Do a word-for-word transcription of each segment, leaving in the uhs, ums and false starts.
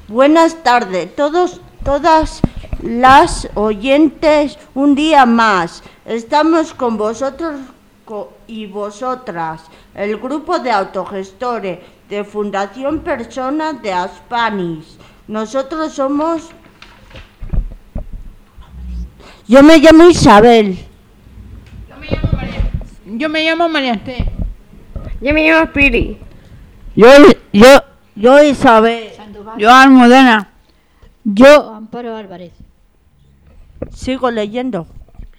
Buenas tardes, todos, todas las oyentes, un día más. Estamos con vosotros y vosotras, el grupo de autogestores de Fundación Personas de Aspanis. Nosotros somos... Yo me llamo Isabel. Yo me llamo María. Yo me llamo María Ante. Yo me llamo Piri. Yo, yo, yo Isabel. Yo Almudena. Yo Amparo Álvarez. Sigo leyendo.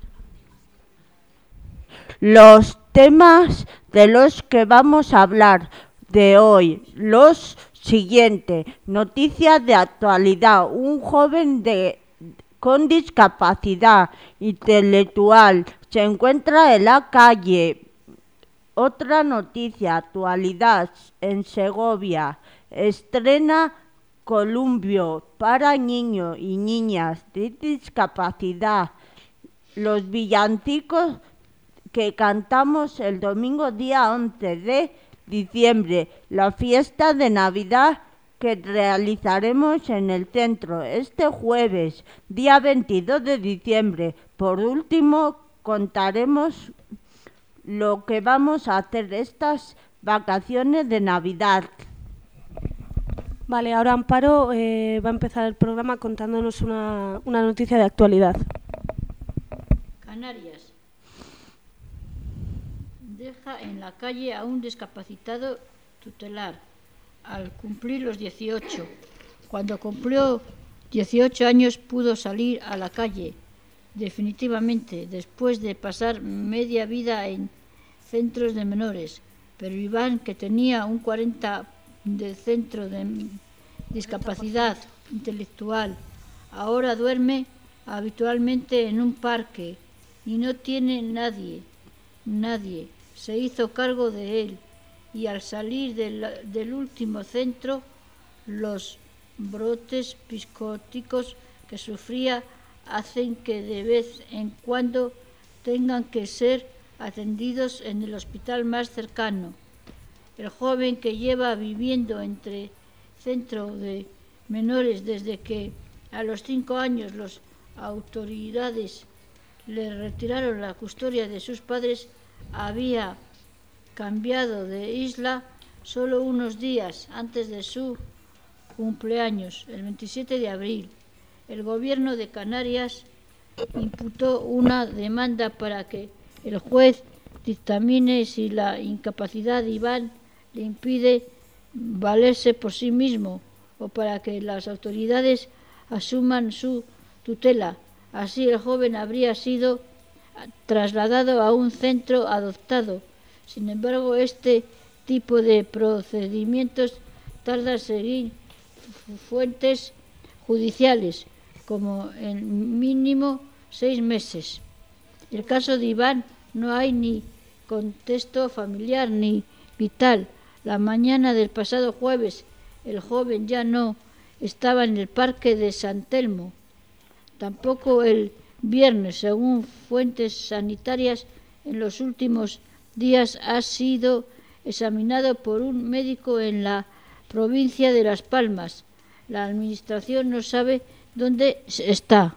Los temas de los que vamos a hablar de hoy, los siguientes: noticias de actualidad, un joven de, con discapacidad intelectual se encuentra en la calle. Otra noticia, actualidad, en Segovia, estrena columpio para niños y niñas de discapacidad. Los villancicos que cantamos el domingo día once de diciembre, la fiesta de Navidad que realizaremos en el centro este jueves, día veintidós de diciembre. Por último, contaremos lo que vamos a hacer estas vacaciones de Navidad. Vale, ahora Amparo eh, va a empezar el programa contándonos una, una noticia de actualidad. Canarias deja en la calle a un discapacitado tutelar al cumplir los dieciocho. Cuando cumplió dieciocho años pudo salir a la calle definitivamente, después de pasar media vida en centros de menores. Pero Iván, que tenía un cuarenta de centro de discapacidad intelectual, ahora duerme habitualmente en un parque y no tiene nadie, nadie se hizo cargo de él, y al salir del, del último centro, los brotes psicóticos que sufría hacen que de vez en cuando tengan que ser atendidos en el hospital más cercano. El joven, que lleva viviendo entre centro de menores desde que a los cinco años las autoridades le retiraron la custodia de sus padres, había cambiado de isla solo unos días antes de su cumpleaños, el veintisiete de abril. El gobierno de Canarias imputó una demanda para que el juez dictamine si la incapacidad de Iván le impide valerse por sí mismo o para que las autoridades asuman su tutela. Así el joven habría sido trasladado a un centro adoptado. Sin embargo, este tipo de procedimientos tarda en seguir fuentes judiciales, como en mínimo seis meses. En el caso de Iván no hay ni contexto familiar ni vital. La mañana del pasado jueves el joven ya no estaba en el parque de San Telmo. Tampoco el viernes, según fuentes sanitarias. En los últimos días ha sido examinado por un médico en la provincia de Las Palmas. La administración no sabe dónde está.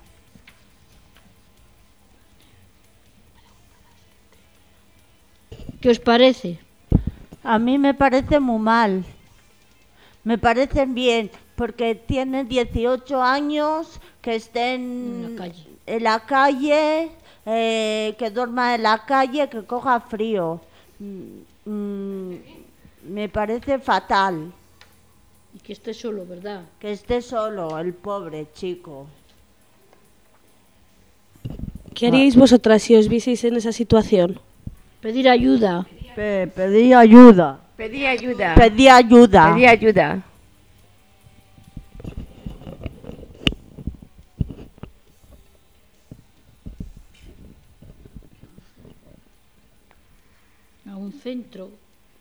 ¿Qué os parece? A mí me parece muy mal. Me parecen bien, porque tienen dieciocho años, que estén en la calle, en la calle eh, que duerma en la calle, que coja frío. Mm, mm, me parece fatal. Y que esté solo, ¿verdad? Que esté solo, el pobre chico. ¿Qué haríais vosotras si os vieseis en esa situación? Pedir ayuda. Pe pedí ayuda. Pedí ayuda. Pedí ayuda. Pedí ayuda. A un centro.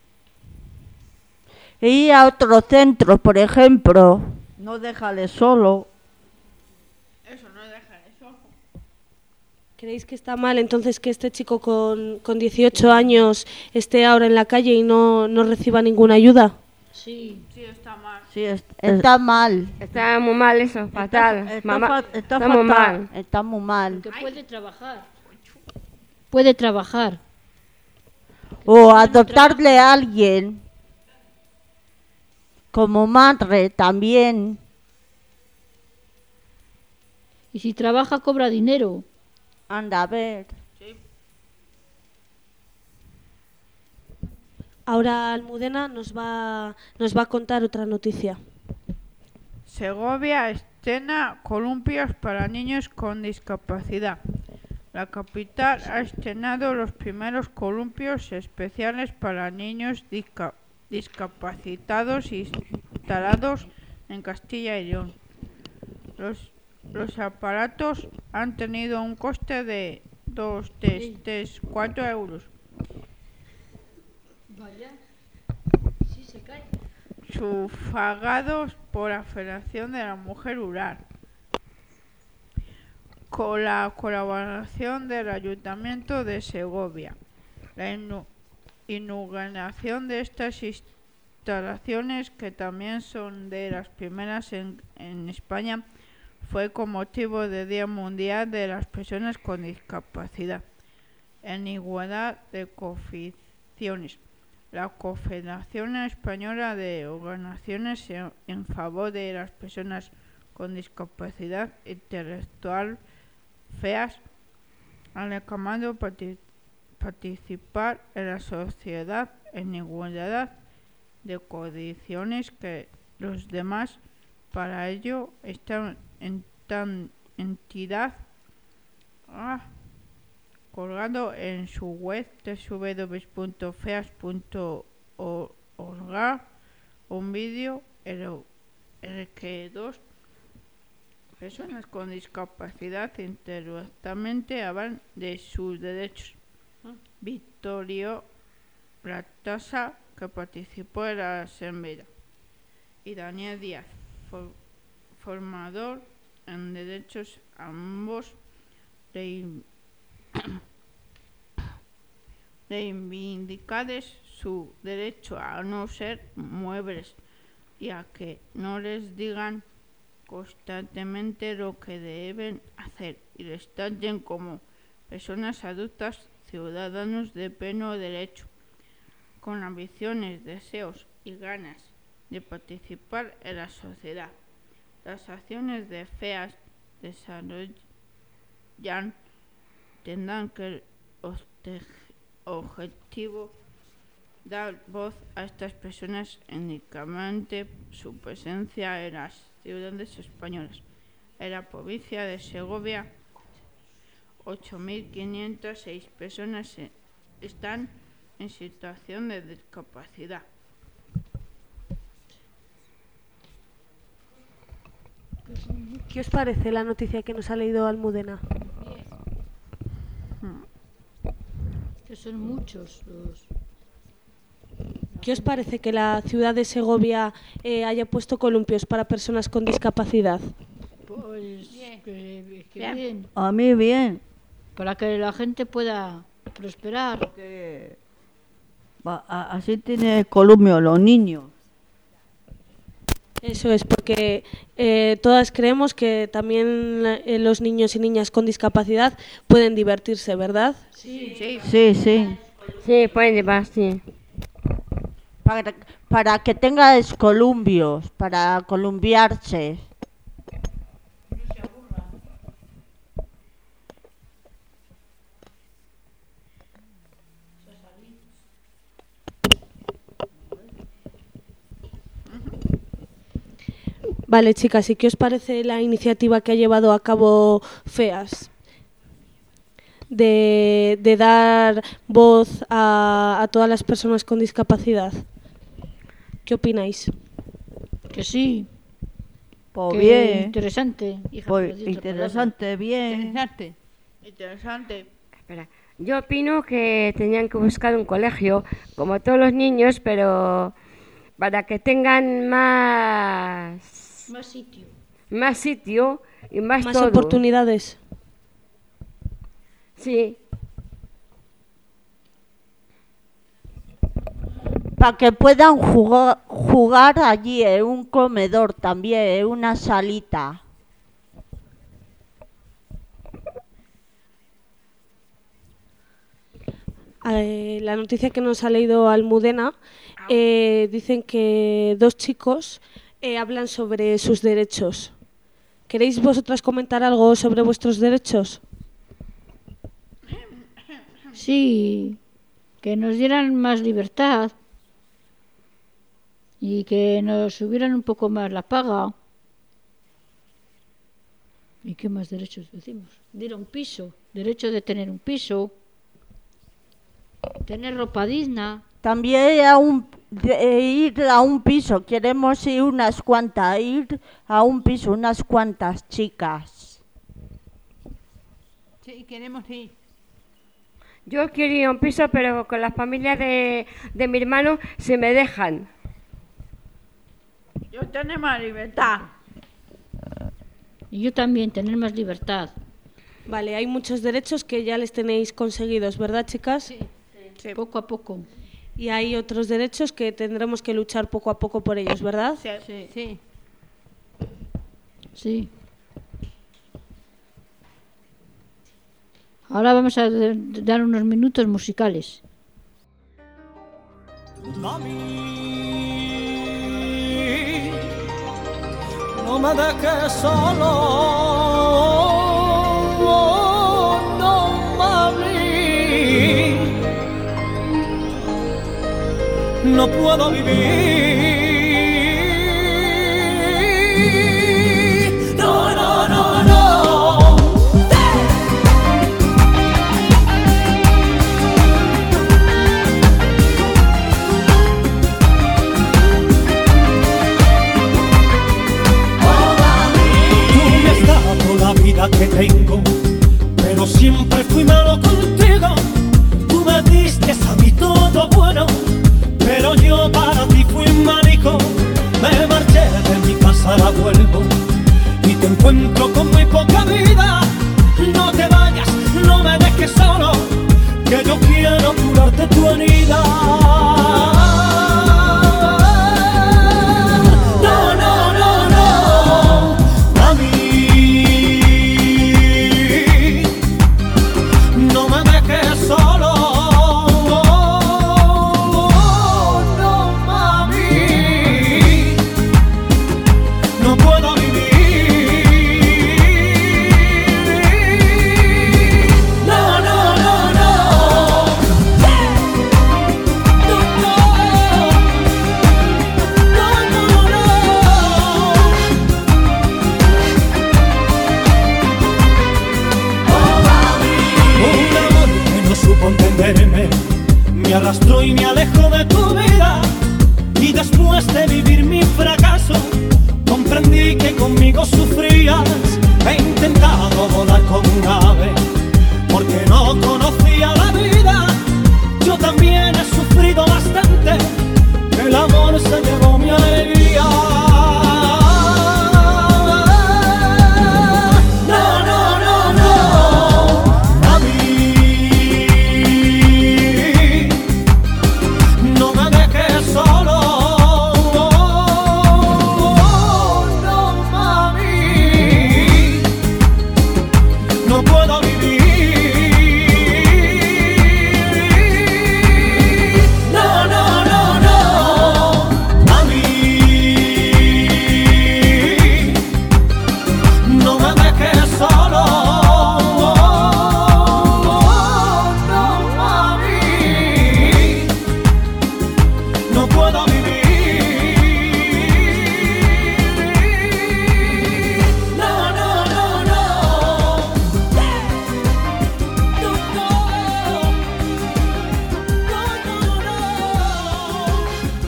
Ir a otro centro, por ejemplo. No déjale solo. Eso, no déjale solo. ¿Creéis que está mal entonces que este chico con, con dieciocho años esté ahora en la calle y no, no reciba ninguna ayuda? Sí. Sí, está mal. Sí, es, está mal. Está muy mal eso, fatal. Está, está Mamá, fa- está está muy fatal, mal. está muy mal. Que puede trabajar. Puede trabajar. O adoptarle a alguien. Como madre también. Y si trabaja, cobra dinero. Anda, a ver. Ahora Almudena nos va, nos va a contar otra noticia. Segovia estrena columpios para niños con discapacidad. La capital ha estrenado los primeros columpios especiales para niños disca- discapacitados instalados en Castilla y León. Los, los aparatos han tenido un coste de dos, tres, cuatro euros. Vaya. Sí, se cae. Sufragados por la Federación de la Mujer Rural, con la colaboración del Ayuntamiento de Segovia. La inu- inauguración de estas instalaciones, que también son de las primeras en, en España, fue con motivo del Día Mundial de las Personas con Discapacidad, en igualdad de condiciones. La Confederación Española de Organizaciones en, en favor de las personas con discapacidad intelectual feas han reclamado parti- participar en la sociedad en igualdad de condiciones que los demás. Para ello, esta en tan entidad ah, colgado en su web doble u doble u doble u punto feas punto org un vídeo en el que dos personas con discapacidad intelectualmente hablan de sus derechos. Victorio Latasa, que participó en la asamblea, y Daniel Díaz, for- formador en derechos, ambos rein- reivindicados su derecho a no ser muebles y a que no les digan constantemente lo que deben hacer y les traten como personas adultas, ciudadanos de pleno derecho, con ambiciones, deseos y ganas de participar en la sociedad. Las acciones de FEAS desarrollan tendrán que obte- objetivo dar voz a estas personas, indicando su presencia en las ciudades españolas. En la provincia de Segovia, ocho mil quinientas seis personas eh, están en situación de discapacidad. ¿Qué os parece la noticia que nos ha leído Almudena? Que son muchos los... ¿Qué os parece que la ciudad de Segovia eh, haya puesto columpios para personas con discapacidad? Pues que, que bien. A mí bien. Para que la gente pueda prosperar. Que va- a- así tiene columpio los niños. Eso es, porque eh, todas creemos que también eh, los niños y niñas con discapacidad pueden divertirse, ¿verdad? Sí, sí. Sí, sí. Sí, pueden llevar, sí. Para, para que tenga columpios, para columpiarse. Vale, chicas, ¿y qué os parece la iniciativa que ha llevado a cabo FEAS? De, de dar voz a, a todas las personas con discapacidad. ¿Qué opináis? Que sí. Pues que bien. interesante. Hija, Pues pero di otra interesante, bien. Interesante. Interesante. Espera. Yo opino que tenían que buscar un colegio, como todos los niños, pero para que tengan más, palabra. Más sitio. más sitio y más, Más todo. oportunidades. Sí. para que puedan jugar, jugar allí en un comedor también, en una salita. Eh, la noticia que nos ha leído Almudena, eh, dicen que dos chicos eh, hablan sobre sus derechos. ¿Queréis vosotras comentar algo sobre vuestros derechos? Sí, que nos dieran más libertad y que nos subieran un poco más la paga. ¿Y qué más derechos decimos? Dieron un piso, derecho de tener un piso, tener ropa digna. También a un, de ir a un piso, queremos ir unas cuantas, ir a un piso, unas cuantas chicas. Sí, queremos ir. Yo quiero ir a un piso, pero con la familia de, de mi hermano se me dejan. Yo tengo más libertad. Y yo también, tener más libertad. Vale, hay muchos derechos que ya les tenéis conseguidos, ¿verdad, chicas? Sí, sí. Poco a poco. Y hay otros derechos que tendremos que luchar poco a poco por ellos, ¿verdad? Sí, sí. Sí. Sí. Ahora vamos a dar unos minutos musicales. Mami, no me dejes solo, no, mami, no puedo vivir. No, no, no, no. Que tengo, pero siempre fui malo contigo. Tú me diste a mí todo bueno, pero yo para ti fui mágico. Me marché de mi casa, la vuelvo y te encuentro con muy poca vida. No te vayas, no me dejes solo, que yo quiero curarte tu herida. No, no, no, no, mami. Solo, no, mami, no puedo vivir. No, no, no, no. No, no, no, no, oh, mami. No supo entenderme, me arrastró y me alejó de tu vida. Y después de vivir mi fracaso, comprendí que conmigo sufrías. He intentado volar como un ave, porque no conocía la vida. Yo también he sufrido bastante, el amor se llevó mi alegría. No, no, no, no, mami. No me dejes solo, no, mami, no puedo vivir. No, no, no, no, mami, no me dejes solo, no, mami, no puedo vivir. No, no, no, no. No, no. No, no, no.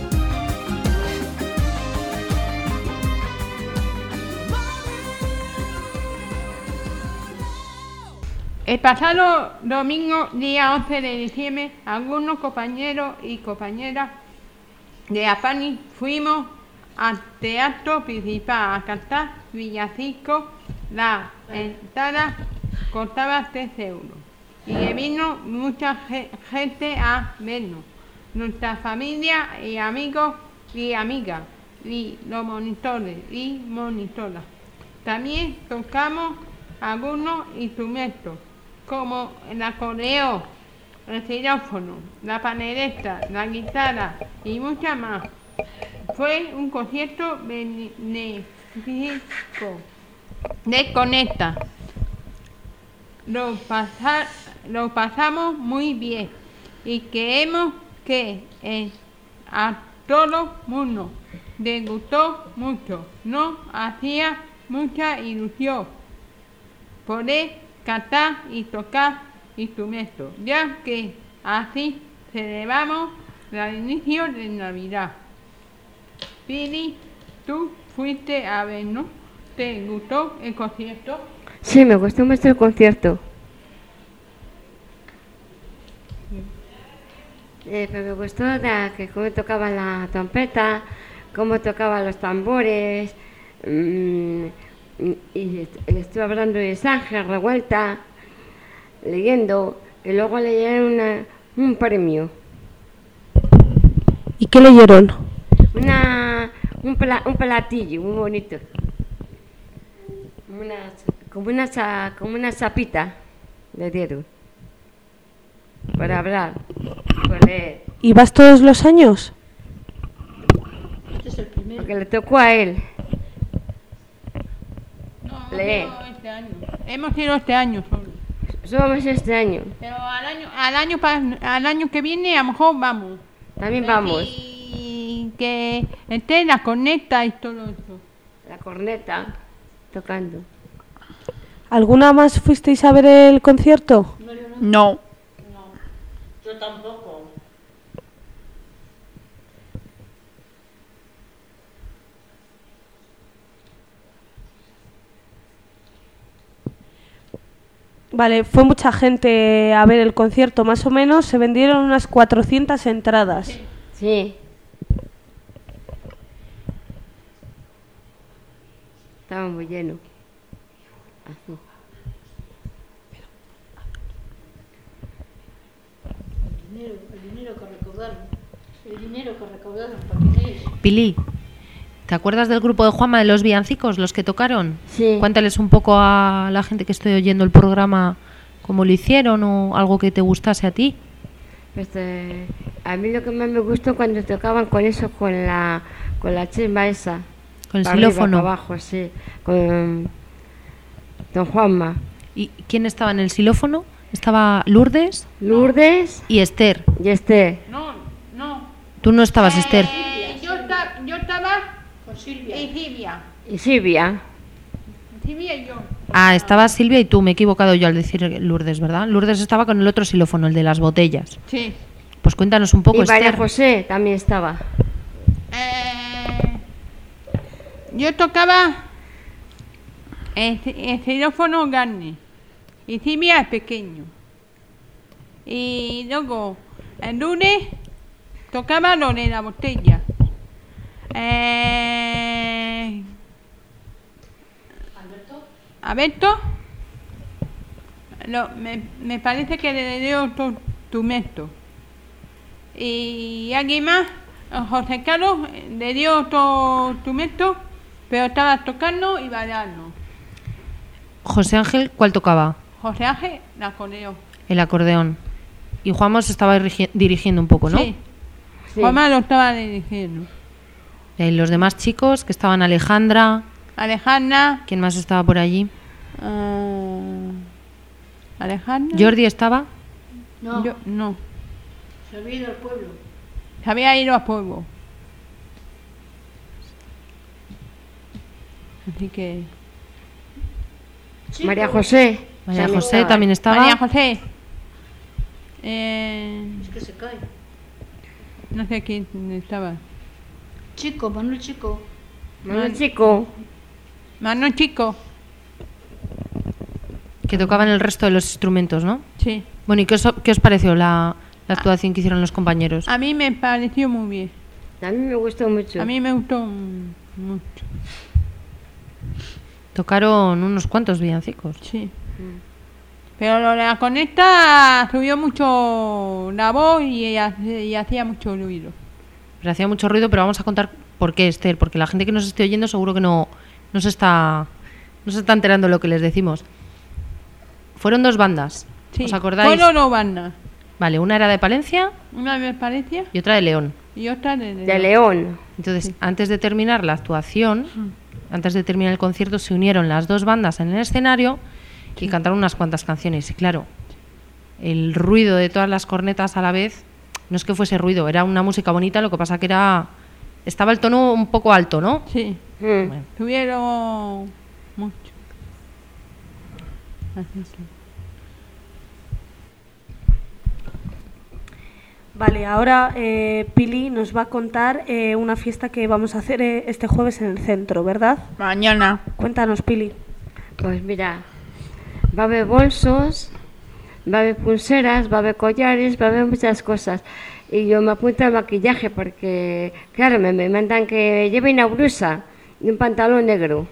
El pasado domingo, día once de diciembre, algunos compañeros y compañeras de AFANI fuimos al teatro principal a cantar villancicos. La entrada costaba tres euros y vino mucha ge- gente a vernos. nuestra familia y amigos y amigas, y los monitores y monitoras. También tocamos algunos instrumentos, como el acordeón, el xilófono, la pandereta, la guitarra y muchas más. Fue un concierto benéfico de Conecta. Lo, pasa, lo pasamos muy bien y creemos que eh, a todo mundo le gustó mucho. Nos hacía mucha ilusión poder cantar y tocar instrumentos, ya que así celebramos el inicio de Navidad. Pili, tú fuiste a ver, ¿no? ¿Te gustó el concierto? Sí, me gustó mucho el concierto. Eh, pero me gustó la, que cómo tocaban la trompeta, cómo tocaban los tambores, mmm, y estuve hablando de Sánchez Revuelta, leyendo, y luego leyeron una, un premio. ¿Y qué leyeron? Una, un, pla, un platillo muy bonito. Una, como, una, como una chapita le dieron para hablar, para leer. ¿Y vas todos los años? Este es el primero. Porque le tocó a él. No, leer. no, este año. Hemos ido este año solo. Somos este año. Pero al año, al año, al año que viene a lo mejor vamos. También vamos. Y que esté la corneta y todo eso. La corneta tocando. ¿Alguna más fuisteis a ver el concierto? No. Yo tampoco. Vale, fue mucha gente a ver el concierto, más o menos se vendieron unas cuatrocientas entradas. Sí. Estaba muy lleno. Así. El dinero, el dinero que recaudaron. El dinero que recaudaron, ¿para qué es? Pili, ¿te acuerdas del grupo de Juanma de los villancicos, los que tocaron? Sí. Cuéntales un poco a la gente que estoy oyendo el programa cómo lo hicieron o algo que te gustase a ti. Pues, eh, a mí lo que más me gustó cuando tocaban con eso, con la con la chisma esa. Con el para arriba, xilófono. para abajo, sí. Con don Juanma. ¿Y quién estaba en el xilófono? Estaba Lourdes Lourdes y Esther. y Esther. No, no. Tú no estabas, Esther. Eh, yo, esta- yo estaba Con Silvia. y Silvia. Y Silvia. Silvia y yo. Ah, estaba Silvia y tú, me he equivocado yo al decir Lourdes, ¿verdad? Lourdes estaba con el otro xilófono, el de las botellas. Sí. Pues cuéntanos un poco, Y María Esther. José también estaba. Eh, yo tocaba el, el xilófono grande y Silvia es pequeño. Y luego el lunes tocaba lo de la botella. Eh, Alberto. Alberto, lo, me, me parece que le dio otro instrumento. Y alguien más, José Carlos, le dio otro instrumento, pero estaba tocando y bailando. José Ángel, ¿cuál tocaba? José Ángel, la acordeón. El acordeón. Y Juanma se estaba dirigi- dirigiendo un poco, ¿no? Sí, Sí. Juanma lo estaba dirigiendo. Eh, los demás chicos, que estaban Alejandra, Alejandra. ¿quién más estaba por allí? ah, Alejandra. Jordi estaba. No, Yo- no. se había ido al pueblo. Se había ido a pueblo. Así que. Chico. María José. María también José estaba. también estaba. María José. Eh, Es que se cae. no sé quién estaba. Chico, Manuel Chico. Manuel Chico. Manuel Chico. Que tocaban el resto de los instrumentos, ¿no? Sí. Bueno, ¿y qué os, qué os pareció la, la actuación que hicieron los compañeros? A mí me pareció muy bien. A mí me gustó mucho. A mí me gustó mm, mucho. Tocaron unos cuantos villancicos. Sí. Pero lo de la corneta subió mucho la voz y, y hacía mucho ruido. Pero hacía mucho ruido, pero vamos a contar por qué, Esther, porque la gente que nos esté oyendo seguro que no, no, se, está, no se está enterando de lo que les decimos. Fueron dos bandas, Sí, ¿os acordáis? fueron dos bandas. Vale, una era de Palencia Una de Palencia y otra de León. y otra de, De León. Entonces, sí. antes de terminar la actuación, antes de terminar el concierto, se unieron las dos bandas en el escenario y cantaron unas cuantas canciones. Y claro, el ruido de todas las cornetas a la vez, no es que fuese ruido, era una música bonita, lo que pasa que era estaba el tono un poco alto, ¿no? Sí, Mm. Bueno. tuvieron mucho. Así que- Vale, ahora eh, Pili nos va a contar eh, una fiesta que vamos a hacer eh, este jueves en el centro, ¿verdad? Mañana. Cuéntanos, Pili. Pues mira, va a haber bolsos, va a haber pulseras, va a haber collares, va a haber muchas cosas. Y yo me apunto al maquillaje porque, claro, me, me mandan que lleve una blusa y un pantalón negro.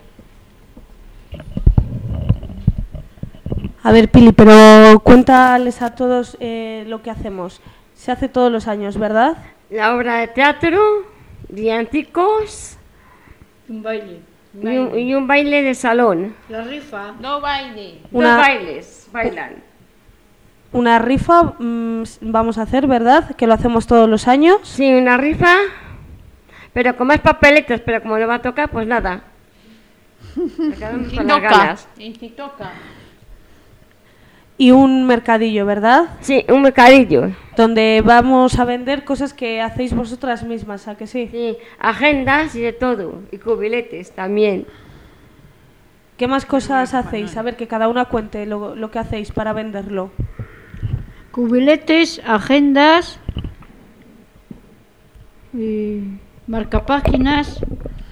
A ver, Pili, pero cuéntales a todos eh, lo que hacemos. Se hace todos los años, ¿verdad? La obra de teatro, villancicos Un baile. y un, y un baile de salón. La rifa. No baile. Una- Dos bailes, bailan. Una rifa mm, vamos a hacer, ¿verdad? Que lo hacemos todos los años. Sí, una rifa, pero con más papeletas, pero como no va a tocar, pues nada. Me quedamos Si con las toca. ganas. Y si toca. Y un mercadillo, ¿verdad? Sí, un mercadillo. Donde vamos a vender cosas que hacéis vosotras mismas, ¿a que sí? Sí, agendas y de todo. Y cubiletes también. ¿Qué más cosas hacéis? A ver, que cada una cuente lo, lo que hacéis para venderlo. Cubiletes, agendas, y marcapáginas.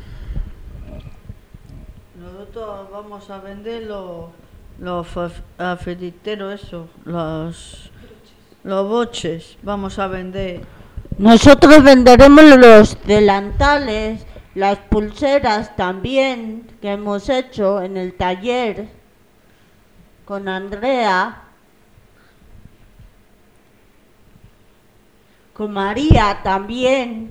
Nosotros vamos a vender los los aferiteros, eso, los los boches, vamos a vender. Nosotros venderemos los delantales, las pulseras también que hemos hecho en el taller con Andrea, con María también.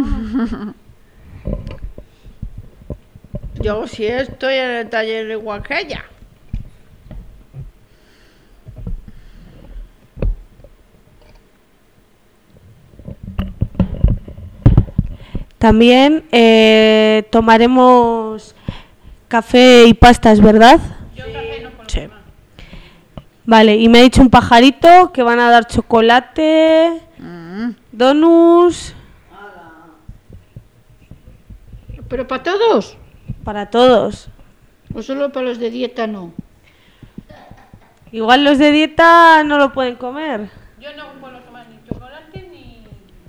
Yo sí estoy en el taller igual que ella. También eh, tomaremos café y pastas, ¿verdad? Sí. Vale, y me ha dicho un pajarito que van a dar chocolate, Mm. donuts, ¿Pero para todos? para todos. ¿O solo para los de dieta no? Igual los de dieta no lo pueden comer. Yo no puedo tomar ni chocolate ni...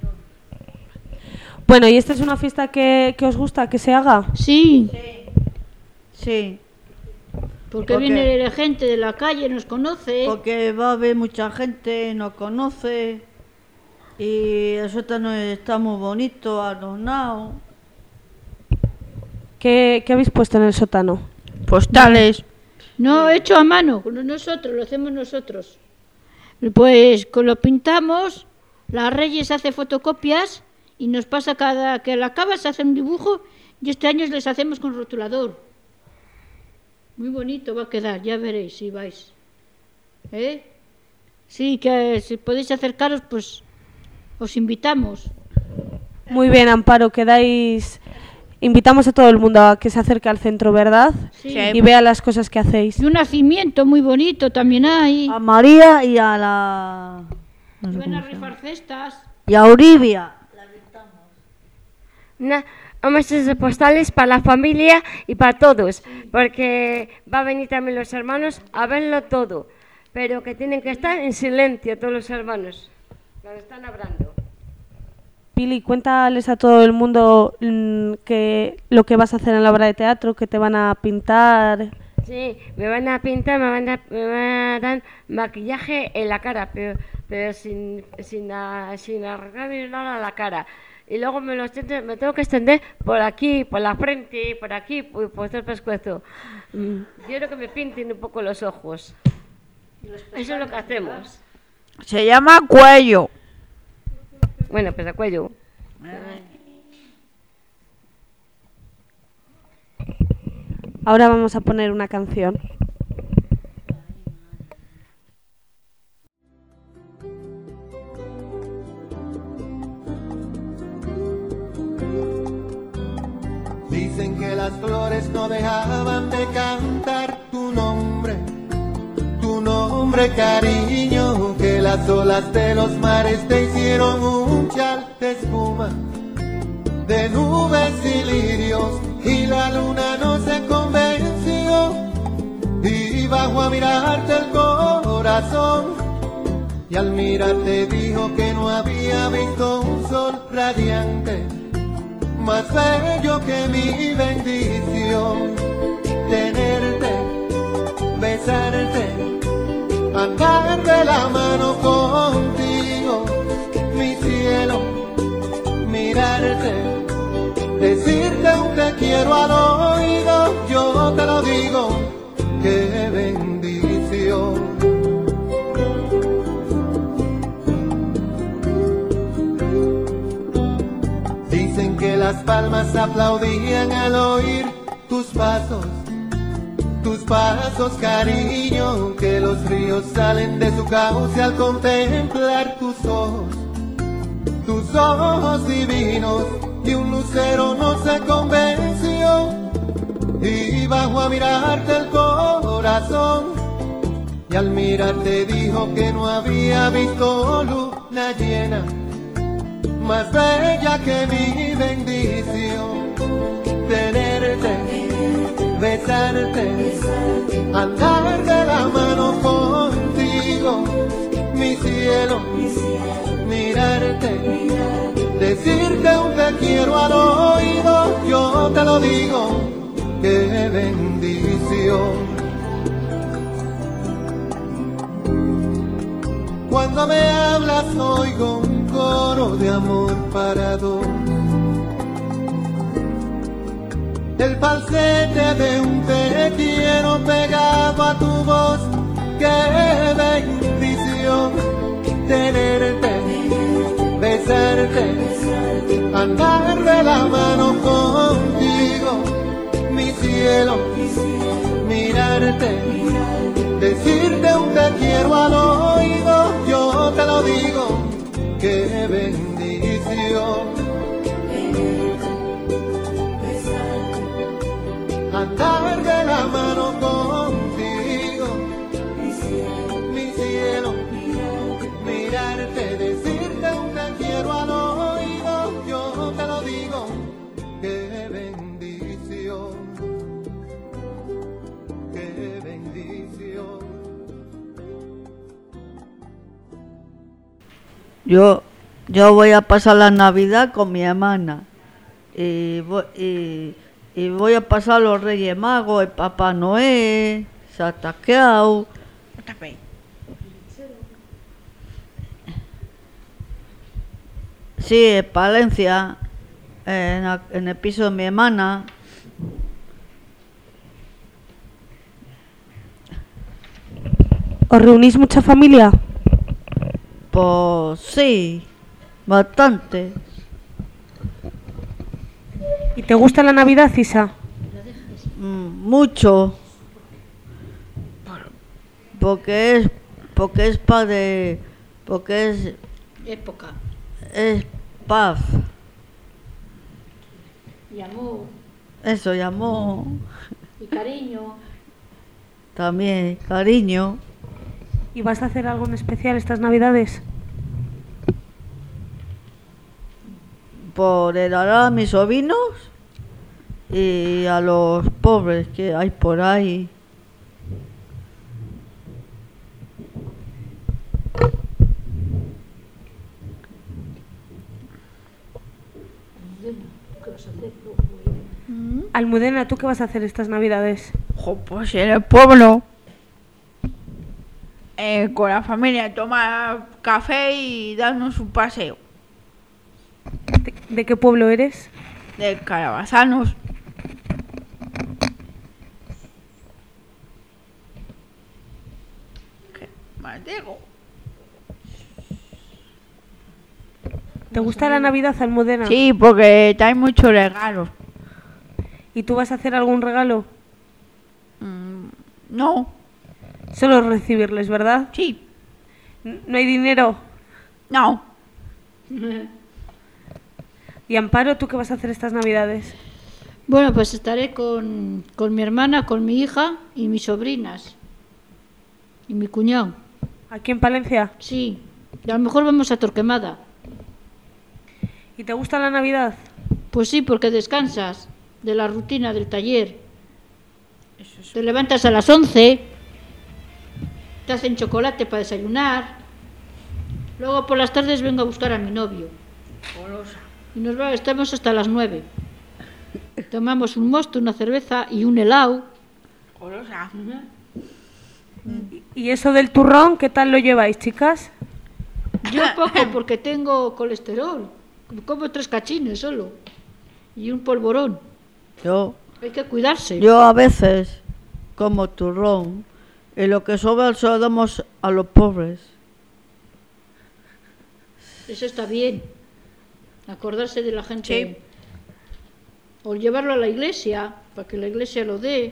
Bueno, ¿y esta es una fiesta que, que os gusta que se haga? Sí, Sí, porque Porque- viene la gente de la calle, nos conoce. porque va a haber mucha gente, nos conoce y el sótano está muy bonito, adornado. ¿Qué, qué habéis puesto en el sótano? Postales. No, hecho a mano, con nosotros, lo hacemos nosotros. Pues con lo pintamos, la Reyes hace fotocopias y nos pasa cada que la acabas hace un dibujo y este año les hacemos con rotulador. Muy bonito va a quedar, ya veréis si vais. ¿Eh? Sí, que si podéis acercaros, pues os invitamos. Muy bien, Amparo, quedáis... Invitamos a todo el mundo a que se acerque al centro, ¿verdad? Sí. Y vea las cosas que hacéis. Y un nacimiento muy bonito también hay. A María y a la... Y van a rifar cestas. y a Uribia. Una, vamos a hacer postales para la familia y para todos, porque va a venir también los hermanos a verlo todo, pero que tienen que estar en silencio todos los hermanos, cuando están hablando. Pili, cuéntales a todo el mundo mm, que lo que vas a hacer en la obra de teatro, que te van a pintar. Sí, me van a pintar, me van a, me van a dar maquillaje en la cara, pero, pero sin, sin, a- sin arreglar nada la cara. Y luego me, lo extiendo- me tengo que extender por aquí, por la frente, por aquí, por, por todo el pescuezo. Mm, Quiero que me pinten un poco los ojos. Eso es lo que hacemos. Se llama cuello. Bueno, pues a cuello. Ahora vamos a poner una canción. Dicen que las flores no dejaban de cantar tu nombre, tu nombre, cariño, que las olas de los mares te hicieron un chal de espuma, de nubes y lirios, y la luna no se convenció, y bajó a mirarte el corazón, y al mirarte dijo que no había visto un sol radiante, más bello que mi bendición, tenerte, besarte, andar de la mano contigo, mi cielo, mirarte, decirte un te quiero al oído, yo te lo digo, qué bendición. Dicen que las palmas aplaudían al oír tus pasos, tus pasos, cariño, que los ríos salen de su cauce al contemplar tus ojos, tus ojos divinos, y un lucero no se convenció, y bajó a mirarte el corazón, y al mirarte dijo que no había visto luna llena, más bella que mi bendición, tenerte, besarte, andar de la mano contigo, mi cielo, mirarte, decirte un te quiero al oído, yo te lo digo, qué bendición. Cuando me hablas oigo un coro de amor para dos, el falsete de un te quiero pegado a tu voz, qué bendición, tenerte, besarte, andar de la mano contigo, mi cielo, mirarte, decirte un te quiero al oído, yo te lo digo, qué bendición. Andar de la mano contigo, mi cielo, mirarte, decirte un te quiero al oído, yo te lo digo, qué bendición, qué bendición. Yo, yo voy a pasar la Navidad con mi hermana y voy, y, y voy a pasar los Reyes Magos, el Papá Noel, Santa Claus. Sí, en Palencia, en, la- en el piso de mi hermana. ¿Os reunís mucha familia? Pues sí, bastante. ¿Y te gusta la Navidad, Isa? Mm, mucho. Porque es, porque es paz de, porque es, Época. es paz. Y amor. Eso llamó Y cariño. también cariño. ¿Y vas a hacer algo en especial estas Navidades? Por heredar a mis sobrinos y a los pobres que hay por ahí. Almudena, ¿tú qué vas a hacer estas Navidades? Jo, pues en el pueblo, eh, con la familia, tomar café y darnos un paseo. ¿De, de qué pueblo eres? De Carabasanos. más digo? ¿Te gusta la Navidad, Almudena? Sí, porque trae muchos regalos. ¿Y tú vas a hacer algún regalo? Mm, no. Solo recibirles, ¿verdad? Sí. ¿No hay dinero? No. Y Amparo, ¿tú qué vas a hacer estas Navidades? Bueno, pues estaré con, con mi hermana, con mi hija y mis sobrinas. Y mi cuñado. ¿Aquí en Palencia? Sí. Y a lo mejor vamos a Torquemada. ¿Y te gusta la Navidad? Pues sí, porque descansas de la rutina del taller. Te levantas a las once, te hacen chocolate para desayunar. Luego por las tardes vengo a buscar a mi novio. Y nos va, estamos hasta las nueve. Tomamos un mosto, una cerveza y un helado. ¿Y eso del turrón, qué tal lo lleváis, chicas? Yo poco, porque tengo colesterol. Como tres cachines solo. Y un polvorón. Yo, Hay que cuidarse. yo a veces como turrón y lo que sobra se lo damos a los pobres. Eso está bien. Acordarse de la gente. O llevarlo a la iglesia, para que la iglesia lo dé.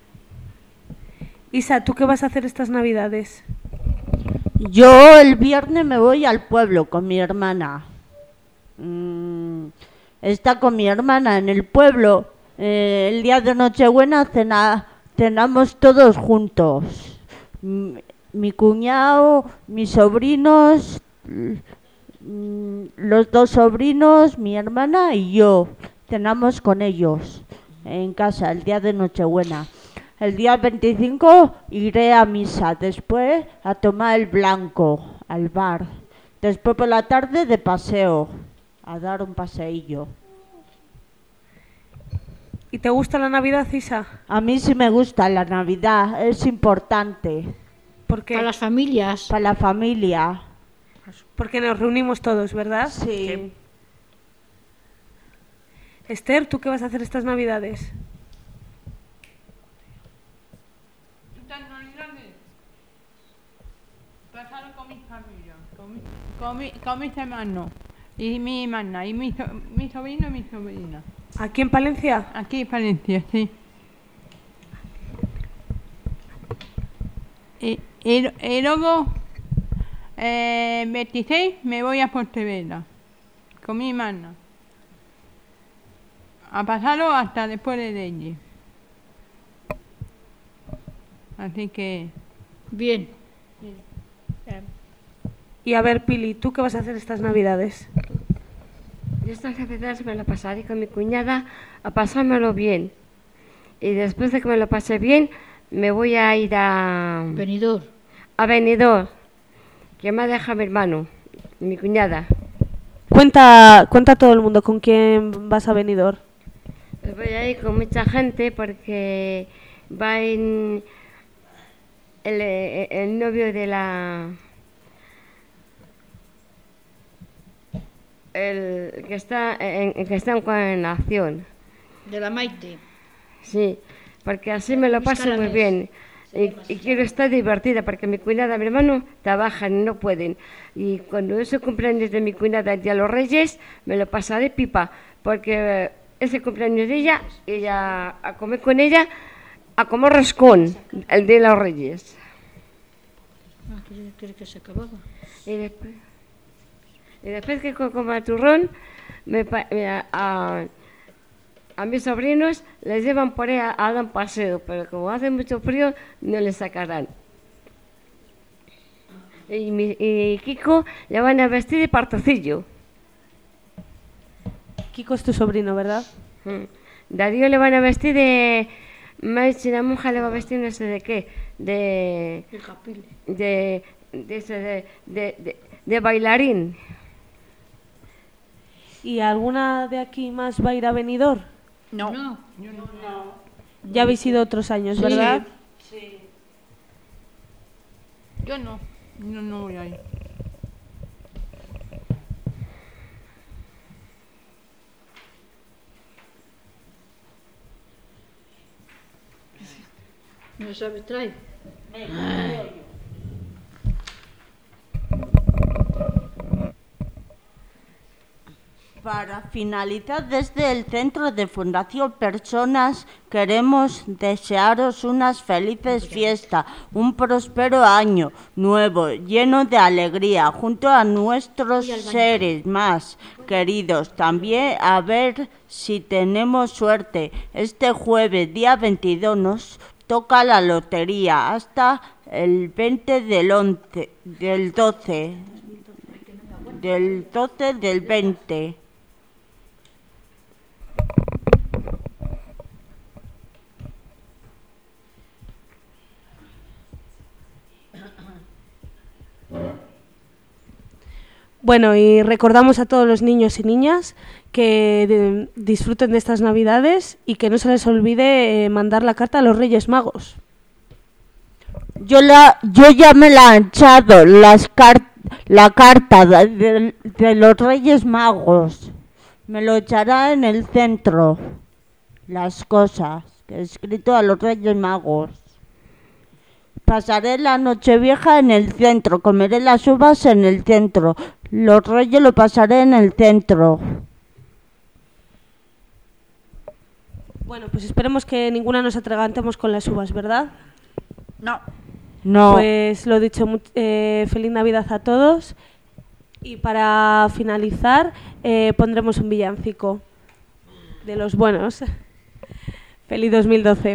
Isa, ¿tú qué vas a hacer estas Navidades? Yo el viernes me voy al pueblo con mi hermana. Mm, está con mi hermana en el pueblo. Eh, el día de Nochebuena cena, cenamos todos juntos. Mm, mi cuñado, mis sobrinos, mm, los dos sobrinos, mi hermana y yo. Cenamos con ellos en casa el día de Nochebuena. El día veinticinco iré a misa, después a tomar el blanco al bar. Después por la tarde de paseo, a dar un paseillo. ¿Y te gusta la Navidad, Isa? A mí sí me gusta la Navidad, es importante. ¿Por qué? Para las familias. Para la familia. Porque nos reunimos todos, ¿verdad? Sí. Esther, ¿tú qué vas a hacer estas Navidades? Estas navidades, pasar con mi familia, con mi, con mi, con mis hermanos, y mi hermana, y mi, so, mi sobrino y mi sobrina. ¿Aquí en Palencia? Aquí en Palencia, sí. Y, y, y luego, eh, veintiséis, me voy a Pontevedra, con mi hermana. A pasarlo hasta después de Reyes. Así que... Bien. Y a ver, Pili, ¿tú qué vas a hacer estas Navidades? Yo estas Navidades me lo pasaré con mi cuñada a pasármelo bien. Y después de que me lo pase bien, me voy a ir a... Benidorm. A Benidorm, que me deja mi hermano, mi cuñada. Cuenta, cuenta a todo el mundo con quién vas a Benidorm. Pues voy a ir con mucha gente porque va en el, el novio de la... El que está en, que está en coordinación. De la Maite. Sí, porque así me lo paso muy bien. Y, y quiero estar divertida porque mi cuñada y mi hermano trabajan y no pueden. Y cuando es el cumpleaños de mi cuñada y a los Reyes, me lo pasaré pipa porque... ese cumpleaños de ella, ella a comer con ella, a comer roscón, el de los Reyes. Ah, que, que se acababa. Y después, y después que coma el turrón, me, me, a, a mis sobrinos les llevan por ahí a, a dar un paseo, pero como hace mucho frío, no les sacarán. Y, mi, y Kiko le van a vestir de partocillo. Kiko es tu sobrino, ¿verdad? Mm. Darío le van a vestir de... Más la monja le va a vestir no sé de qué. De... De... De, eso, de, de, de, de bailarín. ¿Y alguna de aquí más va a ir a Benidorm? No. No. Yo no. no. Ya habéis ido otros años, Sí. ¿verdad? Sí. Yo no. Yo no voy a ir. No sabe traer. Para finalizar, desde el Centro de Fundación Personas queremos desearos unas felices fiestas, un próspero año nuevo, lleno de alegría, junto a nuestros seres más queridos. También a ver si tenemos suerte. Este jueves, día veintidós, nos toca la lotería hasta el veinte del once, del doce, del doce del veinte. Bueno, y recordamos a todos los niños y niñas que de, disfruten de estas Navidades y que no se les olvide eh, mandar la carta a los Reyes Magos. Yo la, yo ya me la he echado, las car la carta de, de, de los Reyes Magos. Me lo echará en el centro, las cosas que he escrito a los Reyes Magos. Pasaré la Nochevieja en el centro, comeré las uvas en el centro. Los Reyes lo pasaré en el centro. Bueno, pues esperemos que ninguna nos atragantemos con las uvas, ¿verdad? No. No. Pues lo dicho, eh, feliz Navidad a todos. Y para finalizar, eh, pondremos un villancico de los buenos. Feliz dos mil doce.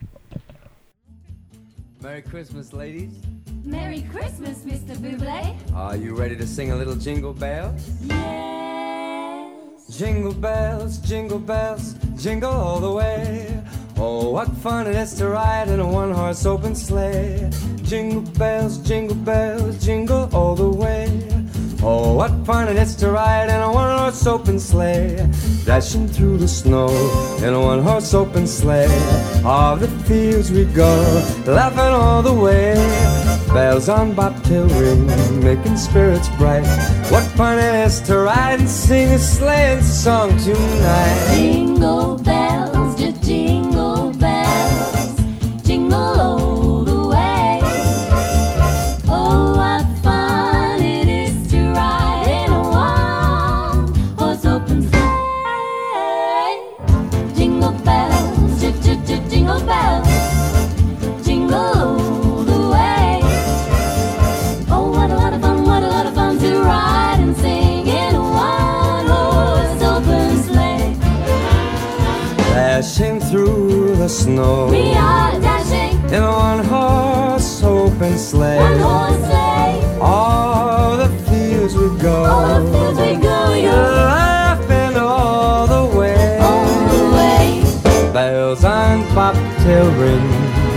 Merry Christmas, ladies. Merry Christmas, Mister Bublé. Are you ready to sing a little Jingle Bells? Yes. Jingle bells, jingle bells, jingle all the way. Oh, what fun it is to ride in a one-horse open sleigh. Jingle bells, jingle bells, jingle all the way. Oh, what fun it is to ride in a one-horse open sleigh. Dashing through the snow in a one-horse open sleigh. All the fields we go, laughing all the way. Bells on bobtail ring, making spirits bright. What fun it is to ride and sing a sleighing song tonight. Jingle bells, just jingle bells, jingle all the way. Oh, what fun it is to ride in a one-horse open sleigh. Jingle bells, just, just, just jingle bells, jingle all the way. Oh, what a lot of fun, what a lot of fun to ride and sing in a one-horse open sleigh. Dashing through the snow, We are dashing in a one-horse open sleigh. one horse sleigh. All the fields we go, All the fields we go, we go laughing all the way. all the way. Bells on bobtail ring,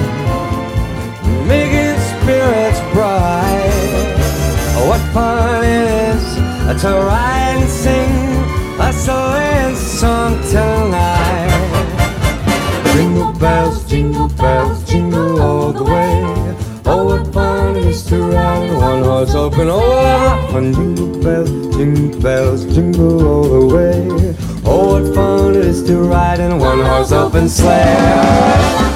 making spirits bright. Oh, what fun it is to ride and sing a sleighing song tonight. Jingle bells, jingle bells, jingle all the way. Oh, what fun it is to ride in one horse open. Oh, what fun! Jingle bells, jingle bells, jingle all the way. Oh, what fun it is to ride in a one horse open sleigh.